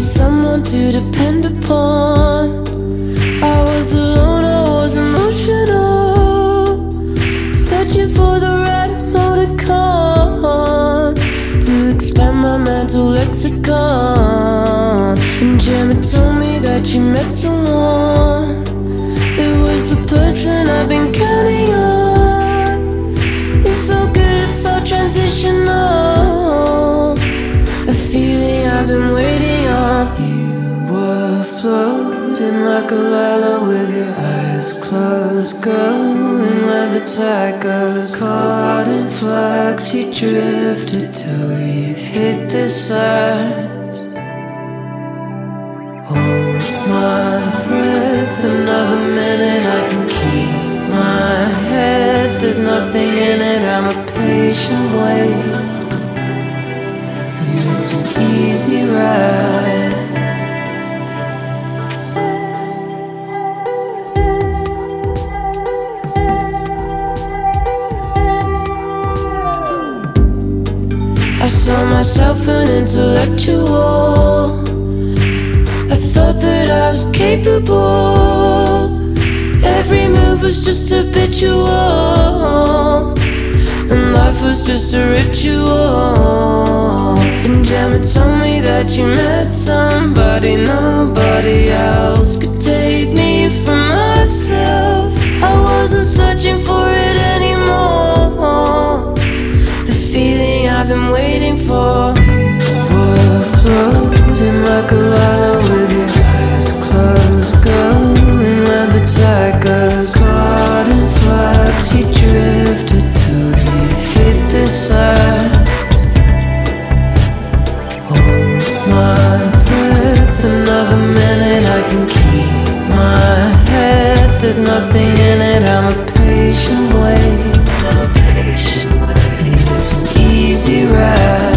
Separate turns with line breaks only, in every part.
someone to depend upon. I was alone, I was emotional, searching for the right emoticon to expand my mental lexicon. And Gemma told me that you met someone. It was the person I've been counting on. It felt good, it felt transitional, a feeling I've been waiting on. You were floating like a lila with your eyes closed, going where the tide goes. Caught in flux, you drifted till you hit the sides. Hold my breath, another minute I can keep my head. There's nothing in it, I'm a patient wave, and it's an easy ride. I saw myself an intellectual. I thought that I was capable. Every move was just habitual, and life was just a ritual. Then Gemma told me that you met somebody nobody else could take me from myself. I wasn't searching for it anymore, the feeling I've been waiting for. We're floating like a lila with your eyes closed, going where the tide goes. Caught in flux, you drifted till you hit the sides. Hold my breath, another minute I can keep my head. There's nothing in it, I'm a patient wave, and it's an easy ride.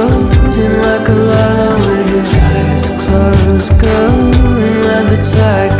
Like a lila with your eyes closed, going where the tide